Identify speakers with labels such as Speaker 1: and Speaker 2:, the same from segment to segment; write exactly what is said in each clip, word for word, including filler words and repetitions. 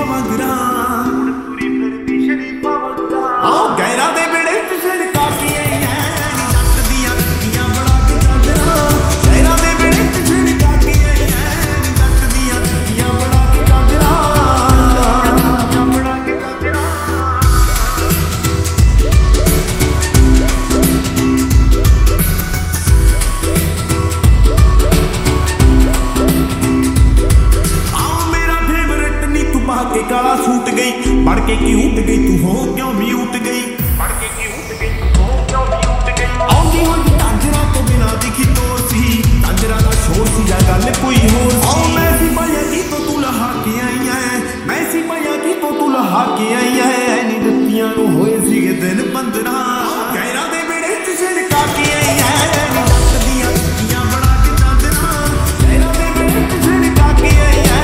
Speaker 1: मगरा आओ गैरा दे बेड़े पिछड़ काफी जट दियां रखियां बड़ा के चादरा गैरा दे बेड़े पिछड़ काफी जट दियां रखियां बड़ा के चादरा बड़ा के चादरा के काला सूट गई बढ़ के की उठ गई तू हो क्यों भी उठ गई बढ़ के की उठ गई तू हो क्यों भी उठ गई आउंदी हुई तांजरा तो बिना दिखी तो सी तांजरा का शोर सी या गल कोई होर सी मैं सी पाया की तो तू लहा के आई है मैं सी पाया की तो तू लहा के आई है नी दत्तियां नु होए सी दिन पंद्रह गैरा दे बेड़े च छिड़का के आई है नी जट दियां रखियां बड़ा के चादरा गैरा दे बेड़े च छिड़का के आई है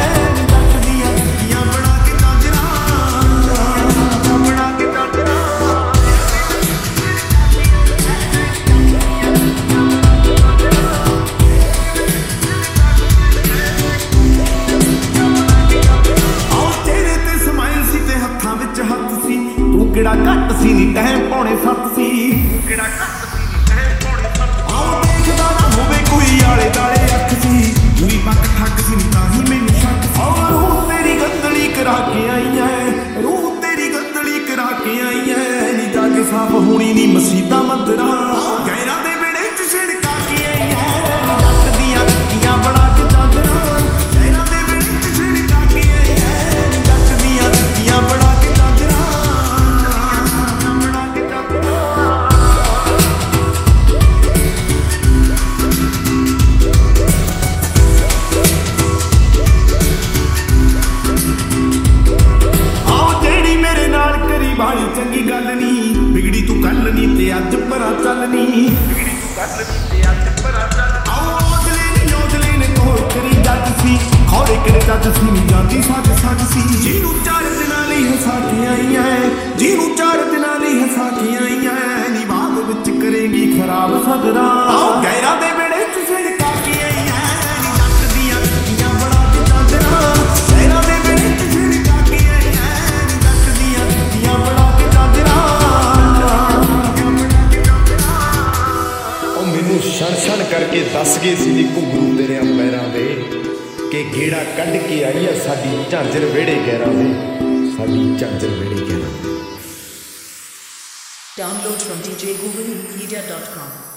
Speaker 1: ਕਿਹੜਾ ਘੱਟ ਸੀ ਨੀ ਟਾਈਮ ਪੌਣੇ ਸੱਤ ਸੀ ਕਿਹੜਾ ਘੱਟ ਸੀ ਨੀ ਟਾਈਮ ਪੌਣੇ ਸੱਤ ਆਉ ਦੇਖਦਾ ਨਾ ਹੋਵੇ ਕੋਈ ਆਲੇ ਦਾਲੇ ਅੱਖ ਸੀ ਪੂਰੀ ਪੱਕ ਠੱਗ ਸੀ ਨੀ ਤਾਂ ਹੀ ਮੈਨੂੰ ਸ਼ੱਕ ਸੀ ਆਉ ਰੂਹ ਤੇਰੀ ਗੰਦਲੀ ਕਰਾ ਕੇ ਆਈ ਐ ਰੂਹ ਤੇਰੀ ਗੰਦਲੀ ਕਰਾ ਕੇ ਆਈ ਐ ਨੀ ਜਾ ਕੇ ਸਾਫ ਹੋਣੀ ਨੀ ਮਸੀਤਾਂ ਮੰਦਰਾਂ ਗੈਰਾਂ ਦੇ ਵਿਹੜੇ ਚ ਛਿੜਕਾ ਕੇ ਆਈ ਐ ਜੱਟ ਦੀਆਂ ਰੱਖੀਆਂ ਬਣਾ ਕੇ ਚਾਦਰਾਂ ਗੈਰਾਂ ਦੇ ਵਿਹੜੇ ਚ ਛਿੜਕਾ ਕੇ ਆਈ ਐ ਜੱਟ ਦੀਆਂ ਰੱਖੀਆਂ ਬਣਾ ਕੇ ਚਾਦਰਾਂ ਬਾਲੀ ਚੰਗੀ ਗੱਲ ਨਹੀਂ ਵਿਗੜੀ ਤੂੰ ਕੱਲ ਨਹੀਂ ਤੇ ਅੱਜ ਭਰਾ ਚੱਲਨੀ ਵਿਗੜੀ ਤੂੰ ਕੱਲ ਨਹੀਂ ਤੇ ਅੱਜ ਭਰਾ ਚੱਲ ਆਓ ਔਜਲੇ ਨੀ ਔਜਲੇ ਨੇ ਕੋਲ ਕਰੀ ਜੱਜ ਸੀ ਖੌਰੇ ਕਿਹੜੇ ਜੱਜ ਸੀ ਨਹੀਂ ਜਾਂਦੀ ਸੱਜ ਸੱਜ ਸੀ ਜਿਹਨੂੰ ਚਾਰ ਦਿਨਾਂ ਲਈ ਹਸਾ ਕੇ ਆਈ ਐ ਜਿਹਨੂੰ ਚਾਰ ਦਿਨਾਂ ਲਈ ਹਸਾ ਕੇ ਆਈ ਐ ਨੀ ਬਾਅਦ ਵਿੱਚ ਕਰੇਗੀ ਖਰਾਬ ਸਗਰਾ ਆਓ ਗੈਰਾ ਦੇ ਵਿਹੜੇ ਚ ਛਿੜਕਾ ਕੇ ਆਈ ਐ ਨੀ ਜੱਟ ਦੀਆਂ ਰੱਖੀਆਂ ਬੜਾ ਕੇ ਚਾਦਰਾਂ ਗੈਰਾ ਦੇ ਵਿਹੜੇ ਚ ਛਿੜਕਾ ਕੇ ਆਈ ਐ ਨੀ ਜੱਟ ਦੀਆਂ ਰੱਖੀਆਂ ਬੜਾ ਕੇ ਚਾਦਰਾਂ ਉਹ ਮੈਨੂੰ ਛਣ ਛਣ ਕਰਕੇ ਦੱਸ ਗਏ ਸੀ ਨੀ ਘੁੰਗਰੂ ਤੇਰਿਆਂ ਪੈਰਾਂ ਦੇ ਕਿ ਗੇੜਾ ਕੱਢ ਕੇ ਆਈ ਆ ਸਾਡੀ ਝਾਂਜਰ ਵਿਹੜੇ ਗੈਰਾਂ ਦੇ ਸਾਡੀ ਝਾਂਜਰ ਵਿਹੜੇ ਗੈਰਾਂ ਦੇ
Speaker 2: Download from d j google media dot com